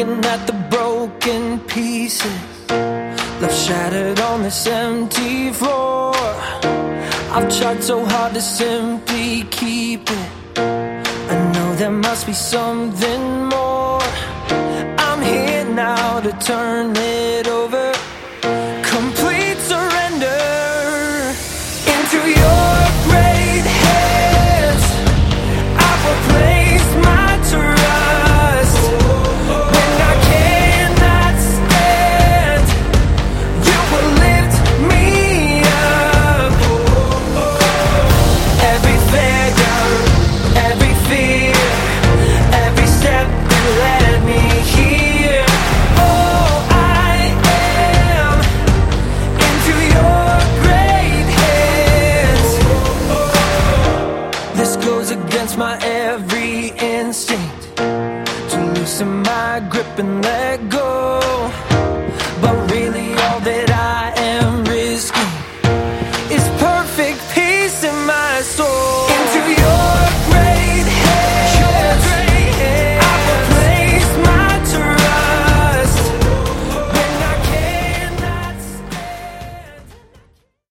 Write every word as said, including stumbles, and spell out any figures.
looking at the broken pieces left shattered on this empty floor. I've tried so hard to simply keep it. I know there must be something more. I'm here now to turn it over. Complete surrender into your great hands. I've replaced my trust. When I cannot stand, you will lift me up. Every failure, every fear, every step that led me here. Oh, I am into your great hands. This goes against my every instinct to loosen my grip and let go.